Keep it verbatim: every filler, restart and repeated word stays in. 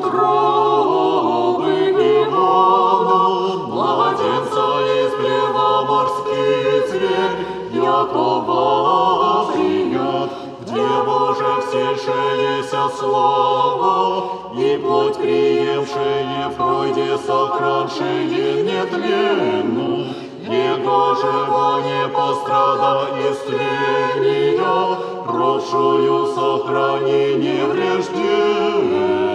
утробы Иоанна, младенца из плева морских зверь, якова принят, где Боже всейшееся слово, и плоть приемшее в пройде сохраншее нетленну, Его живо не пострада истления, родшую сохрани неврежденную.